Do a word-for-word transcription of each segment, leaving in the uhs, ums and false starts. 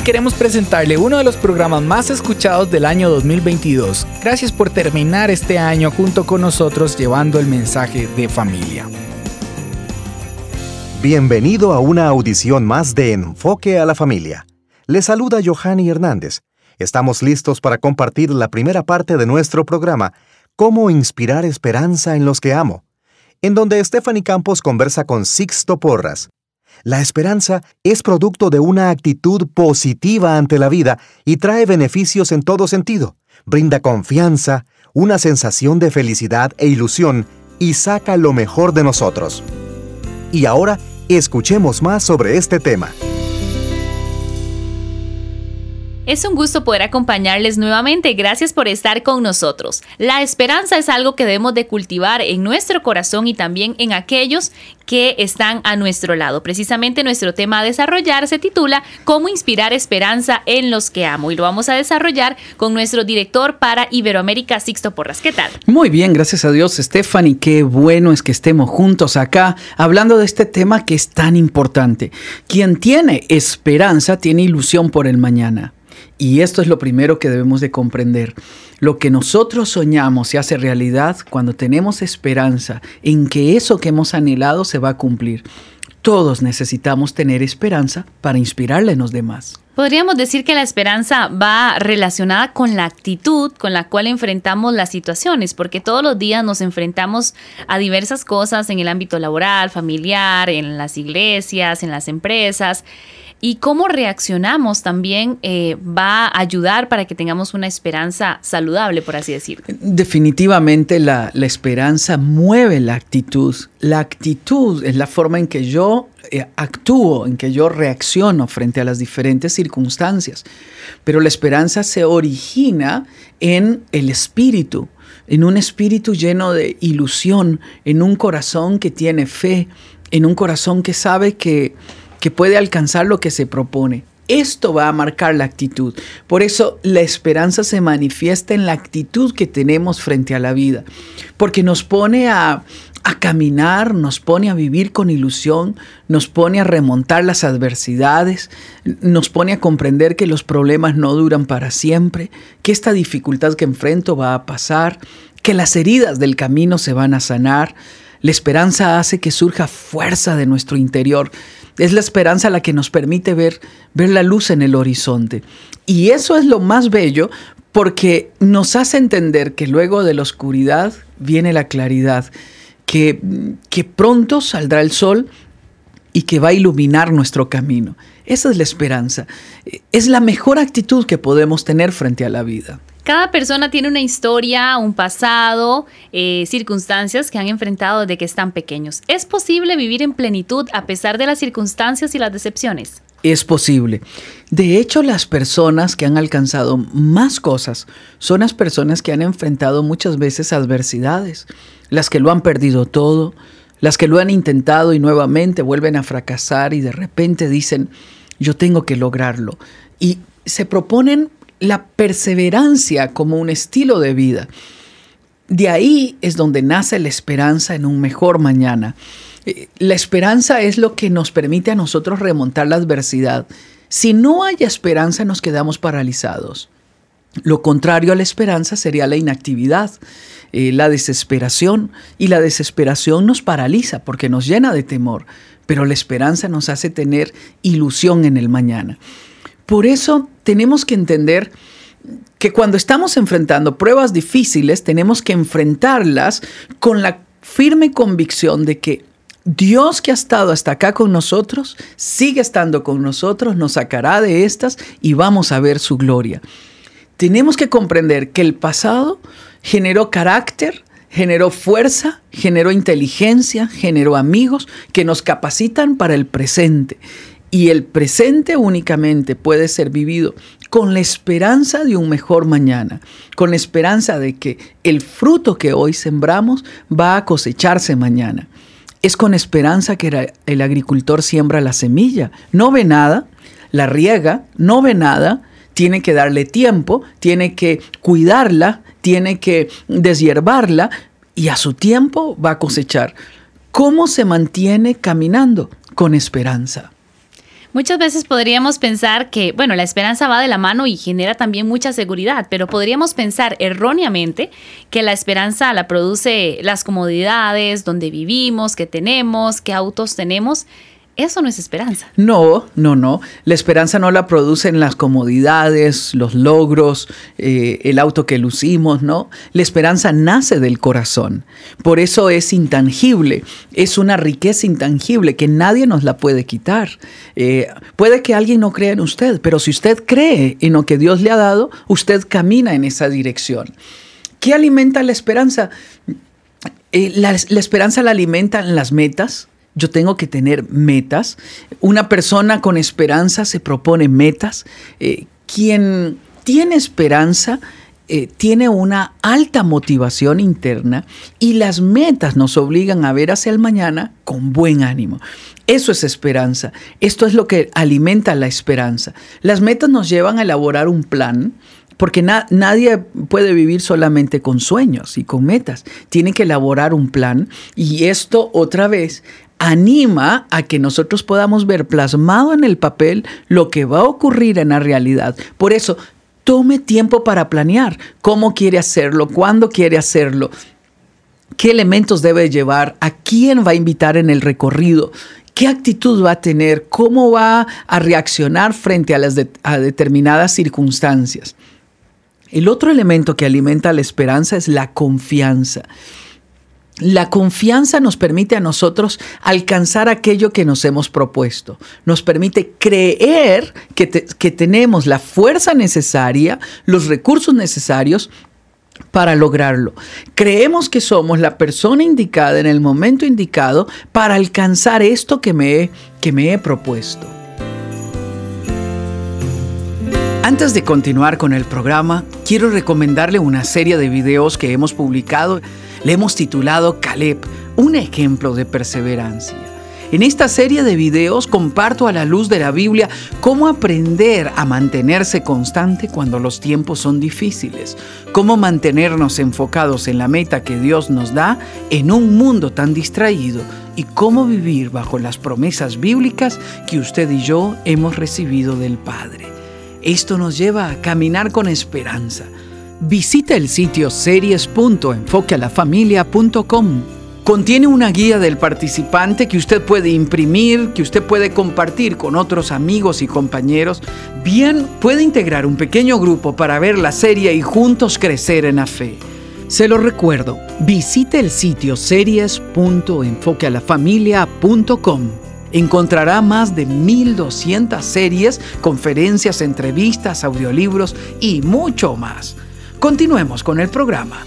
queremos presentarle uno de los programas más escuchados del año dos mil veintidós. Gracias por terminar este año junto con nosotros llevando el mensaje de familia. Bienvenido a una audición más de Enfoque a la Familia. Le saluda Johanny Hernández. Estamos listos para compartir la primera parte de nuestro programa, Cómo inspirar esperanza en los que amo, en donde Stephanie Campos conversa con Sixto Porras. La esperanza es producto de una actitud positiva ante la vida y trae beneficios en todo sentido. Brinda confianza, una sensación de felicidad e ilusión y saca lo mejor de nosotros. Y ahora, escuchemos más sobre este tema. Es un gusto poder acompañarles nuevamente. Gracias por estar con nosotros. La esperanza es algo que debemos de cultivar en nuestro corazón y también en aquellos que están a nuestro lado. Precisamente nuestro tema a desarrollar se titula Cómo inspirar esperanza en los que amo. Y lo vamos a desarrollar con nuestro director para Iberoamérica, Sixto Porras. ¿Qué tal? Muy bien, gracias a Dios, Stephanie. Qué bueno es que estemos juntos acá hablando de este tema que es tan importante. Quien tiene esperanza tiene ilusión por el mañana. Y esto es lo primero que debemos de comprender. Lo que nosotros soñamos se hace realidad cuando tenemos esperanza en que eso que hemos anhelado se va a cumplir. Todos necesitamos tener esperanza para inspirarle a los demás. Podríamos decir que la esperanza va relacionada con la actitud con la cual enfrentamos las situaciones, porque todos los días nos enfrentamos a diversas cosas en el ámbito laboral, familiar, en las iglesias, en las empresas. Y cómo reaccionamos también eh, va a ayudar para que tengamos una esperanza saludable, por así decirlo. Definitivamente la, la esperanza mueve la actitud. La actitud es la forma en que yo eh, actúo, en que yo reacciono frente a las diferentes circunstancias. Pero la esperanza se origina en el espíritu, en un espíritu lleno de ilusión, en un corazón que tiene fe, en un corazón que sabe que que puede alcanzar lo que se propone. Esto va a marcar la actitud. Por eso la esperanza se manifiesta en la actitud que tenemos frente a la vida, porque nos pone a, a caminar, nos pone a vivir con ilusión, nos pone a remontar las adversidades, nos pone a comprender que los problemas no duran para siempre, que esta dificultad que enfrento va a pasar, que las heridas del camino se van a sanar. La esperanza hace que surja fuerza de nuestro interior. Es la esperanza la que nos permite ver, ver la luz en el horizonte. Y eso es lo más bello porque nos hace entender que luego de la oscuridad viene la claridad, que, que pronto saldrá el sol y que va a iluminar nuestro camino. Esa es la esperanza. Es la mejor actitud que podemos tener frente a la vida. Cada persona tiene una historia, un pasado, eh, circunstancias que han enfrentado desde que están pequeños. ¿Es posible vivir en plenitud a pesar de las circunstancias y las decepciones? Es posible. De hecho, las personas que han alcanzado más cosas son las personas que han enfrentado muchas veces adversidades, las que lo han perdido todo, las que lo han intentado y nuevamente vuelven a fracasar y de repente dicen, yo tengo que lograrlo. Y se proponen la perseverancia como un estilo de vida. De ahí es donde nace la esperanza en un mejor mañana. La esperanza es lo que nos permite a nosotros remontar la adversidad. Si no hay esperanza, nos quedamos paralizados. Lo contrario a la esperanza sería la inactividad, eh, la desesperación. Y la desesperación nos paraliza porque nos llena de temor. Pero la esperanza nos hace tener ilusión en el mañana. Por eso tenemos que entender que cuando estamos enfrentando pruebas difíciles, tenemos que enfrentarlas con la firme convicción de que Dios que ha estado hasta acá con nosotros, sigue estando con nosotros, nos sacará de estas y vamos a ver su gloria. Tenemos que comprender que el pasado generó carácter, generó fuerza, generó inteligencia, generó amigos que nos capacitan para el presente. Y el presente únicamente puede ser vivido con la esperanza de un mejor mañana, con la esperanza de que el fruto que hoy sembramos va a cosecharse mañana. Es con esperanza que el agricultor siembra la semilla. No ve nada, la riega, no ve nada, tiene que darle tiempo, tiene que cuidarla, tiene que deshiervarla y a su tiempo va a cosechar. ¿Cómo se mantiene caminando? Con esperanza. Muchas veces podríamos pensar que, bueno, la esperanza va de la mano y genera también mucha seguridad, pero podríamos pensar erróneamente que la esperanza la produce las comodidades, donde vivimos, qué tenemos, qué autos tenemos. Eso no es esperanza. No, no, no. La esperanza no la producen las comodidades, los logros, eh, el auto que lucimos, ¿no? La esperanza nace del corazón. Por eso es intangible. Es una riqueza intangible que nadie nos la puede quitar. Eh, puede que alguien no crea en usted, pero si usted cree en lo que Dios le ha dado, usted camina en esa dirección. ¿Qué alimenta la esperanza? Eh, la, la esperanza la alimentan las metas. Yo tengo que tener metas. Una persona con esperanza se propone metas. Eh, quien tiene esperanza eh, tiene una alta motivación interna y las metas nos obligan a ver hacia el mañana con buen ánimo. Eso es esperanza. Esto es lo que alimenta la esperanza. Las metas nos llevan a elaborar un plan, porque na- nadie puede vivir solamente con sueños y con metas. Tiene que elaborar un plan y esto otra vez anima a que nosotros podamos ver plasmado en el papel lo que va a ocurrir en la realidad. Por eso, tome tiempo para planear cómo quiere hacerlo, cuándo quiere hacerlo, qué elementos debe llevar, a quién va a invitar en el recorrido, qué actitud va a tener, cómo va a reaccionar frente a las de- a determinadas circunstancias. El otro elemento que alimenta la esperanza es la confianza. La confianza nos permite a nosotros alcanzar aquello que nos hemos propuesto. Nos permite creer que, te, que tenemos la fuerza necesaria, los recursos necesarios para lograrlo. Creemos que somos la persona indicada en el momento indicado para alcanzar esto que me he, que me he propuesto. Antes de continuar con el programa, quiero recomendarle una serie de videos que hemos publicado. Le hemos titulado Caleb, un ejemplo de perseverancia. En esta serie de videos comparto a la luz de la Biblia cómo aprender a mantenerse constante cuando los tiempos son difíciles, cómo mantenernos enfocados en la meta que Dios nos da en un mundo tan distraído y cómo vivir bajo las promesas bíblicas que usted y yo hemos recibido del Padre. Esto nos lleva a caminar con esperanza. Visita el sitio series punto enfoque a la familia punto com. Contiene una guía del participante que usted puede imprimir, que usted puede compartir con otros amigos y compañeros. Bien, puede integrar un pequeño grupo para ver la serie y juntos crecer en la fe. Se lo recuerdo, visite el sitio series punto enfoque a la familia punto com. Encontrará más de mil doscientas series, conferencias, entrevistas, audiolibros y mucho más. Continuemos con el programa.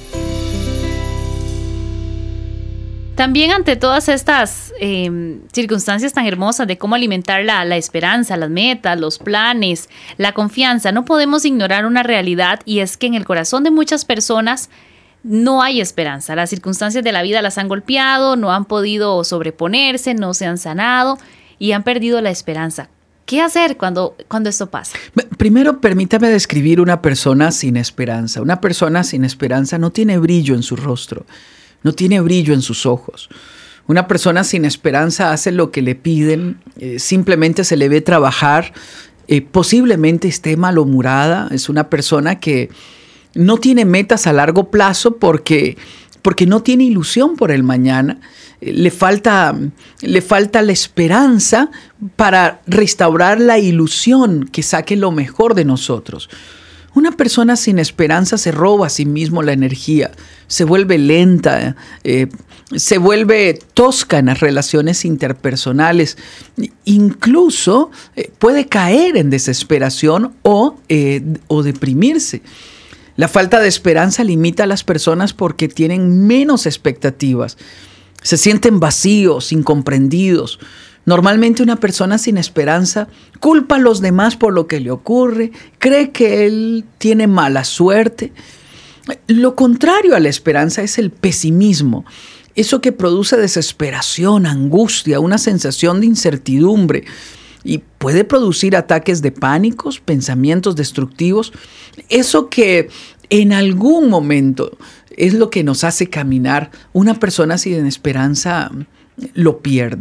También ante todas estas eh, circunstancias tan hermosas de cómo alimentar la, la esperanza, las metas, los planes, la confianza, no podemos ignorar una realidad y es que en el corazón de muchas personas no hay esperanza. Las circunstancias de la vida las han golpeado, no han podido sobreponerse, no se han sanado y han perdido la esperanza. ¿Qué hacer cuando, cuando esto pasa? Primero, permítame describir una persona sin esperanza. Una persona sin esperanza no tiene brillo en su rostro, no tiene brillo en sus ojos. Una persona sin esperanza hace lo que le piden, eh, simplemente se le ve trabajar, eh, posiblemente esté malhumorada. Es una persona que no tiene metas a largo plazo porque, porque no tiene ilusión por el mañana. Le falta, le falta la esperanza para restaurar la ilusión que saque lo mejor de nosotros. Una persona sin esperanza se roba a sí mismo la energía, se vuelve lenta, eh, se vuelve tosca en las relaciones interpersonales, incluso eh, puede caer en desesperación o, eh, o deprimirse. La falta de esperanza limita a las personas porque tienen menos expectativas. Se sienten vacíos, incomprendidos. Normalmente una persona sin esperanza culpa a los demás por lo que le ocurre, cree que él tiene mala suerte. Lo contrario a la esperanza es el pesimismo, eso que produce desesperación, angustia, una sensación de incertidumbre y puede producir ataques de pánicos, pensamientos destructivos. Eso que en algún momento es lo que nos hace caminar. Una persona sin esperanza lo pierde.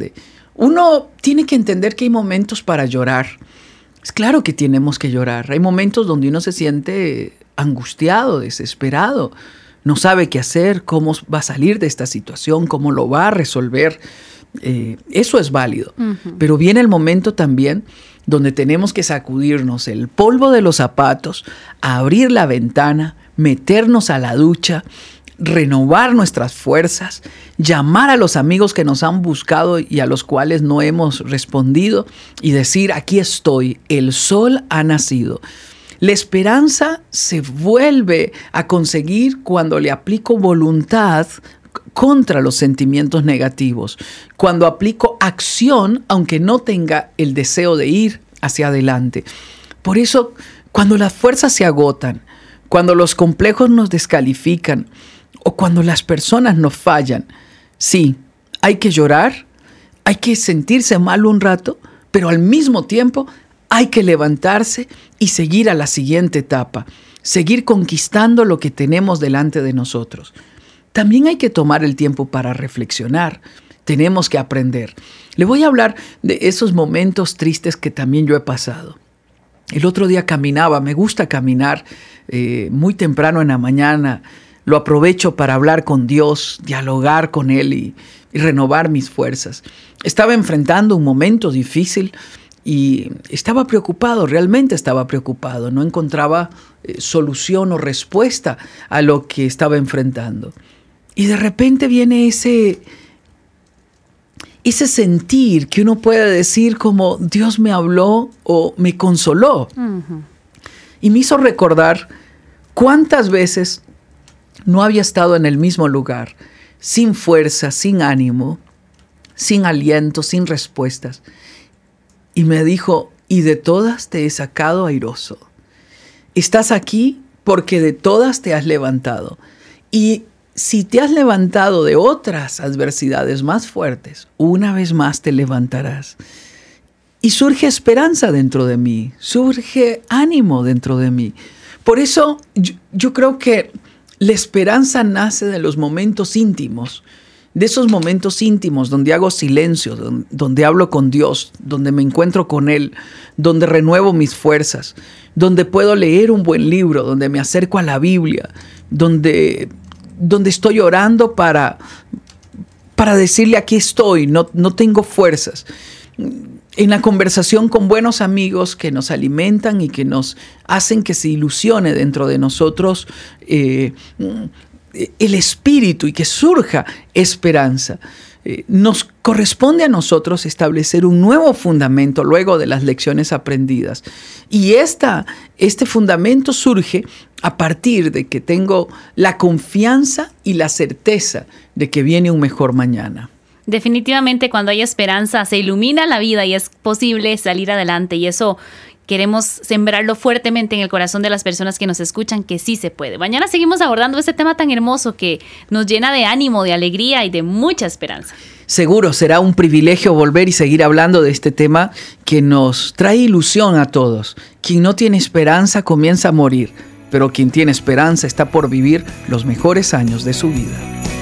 Uno tiene que entender que hay momentos para llorar. Es claro que tenemos que llorar. Hay momentos donde uno se siente angustiado, desesperado. No sabe qué hacer, cómo va a salir de esta situación, cómo lo va a resolver. Eh, eso es válido. Uh-huh. Pero viene el momento también donde tenemos que sacudirnos el polvo de los zapatos, abrir la ventana, meternos a la ducha, renovar nuestras fuerzas, llamar a los amigos que nos han buscado y a los cuales no hemos respondido y decir, aquí estoy, el sol ha nacido. La esperanza se vuelve a conseguir cuando le aplico voluntad contra los sentimientos negativos, cuando aplico acción aunque no tenga el deseo de ir hacia adelante. Por eso, cuando las fuerzas se agotan, cuando los complejos nos descalifican o cuando las personas nos fallan, sí, hay que llorar, hay que sentirse mal un rato, pero al mismo tiempo hay que levantarse y seguir a la siguiente etapa, seguir conquistando lo que tenemos delante de nosotros. También hay que tomar el tiempo para reflexionar. Tenemos que aprender. Le voy a hablar de esos momentos tristes que también yo he pasado. El otro día caminaba, me gusta caminar eh, muy temprano en la mañana. Lo aprovecho para hablar con Dios, dialogar con Él y, y renovar mis fuerzas. Estaba enfrentando un momento difícil y estaba preocupado, realmente estaba preocupado. No encontraba eh, solución o respuesta a lo que estaba enfrentando. Y de repente viene ese, ese sentir que uno puede decir como Dios me habló o me consoló. Uh-huh. Y me hizo recordar cuántas veces no había estado en el mismo lugar, sin fuerza, sin ánimo, sin aliento, sin respuestas. Y me dijo, y de todas te he sacado airoso. Estás aquí porque de todas te has levantado. Y si te has levantado de otras adversidades más fuertes, una vez más te levantarás. Y surge esperanza dentro de mí, surge ánimo dentro de mí. Por eso yo, yo creo que la esperanza nace de los momentos íntimos, de esos momentos íntimos donde hago silencio, donde, donde hablo con Dios, donde me encuentro con Él, donde renuevo mis fuerzas, donde puedo leer un buen libro, donde me acerco a la Biblia, donde, donde estoy orando para, para decirle aquí estoy, no, no tengo fuerzas. En la conversación con buenos amigos que nos alimentan y que nos hacen que se ilusione dentro de nosotros eh, el espíritu y que surja esperanza. Eh, nos corresponde a nosotros establecer un nuevo fundamento luego de las lecciones aprendidas. Y esta, este fundamento surge a partir de que tengo la confianza y la certeza de que viene un mejor mañana. Definitivamente cuando hay esperanza se ilumina la vida y es posible salir adelante, y eso queremos sembrarlo fuertemente en el corazón de las personas que nos escuchan, que sí se puede. Mañana seguimos abordando este tema tan hermoso que nos llena de ánimo, de alegría y de mucha esperanza. Seguro será un privilegio volver y seguir hablando de este tema que nos trae ilusión a todos. Quien no tiene esperanza comienza a morir, pero quien tiene esperanza está por vivir los mejores años de su vida.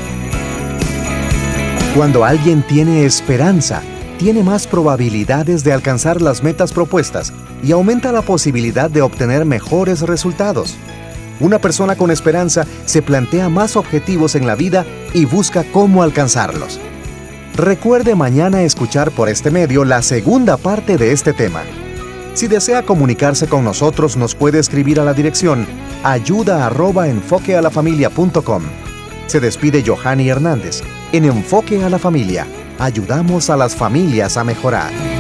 Cuando alguien tiene esperanza, tiene más probabilidades de alcanzar las metas propuestas y aumenta la posibilidad de obtener mejores resultados. Una persona con esperanza se plantea más objetivos en la vida y busca cómo alcanzarlos. Recuerde mañana escuchar por este medio la segunda parte de este tema. Si desea comunicarse con nosotros, nos puede escribir a la dirección ayuda arroba enfoque a la familia punto com. Se despide Johanny Hernández. En Enfoque a la Familia, ayudamos a las familias a mejorar.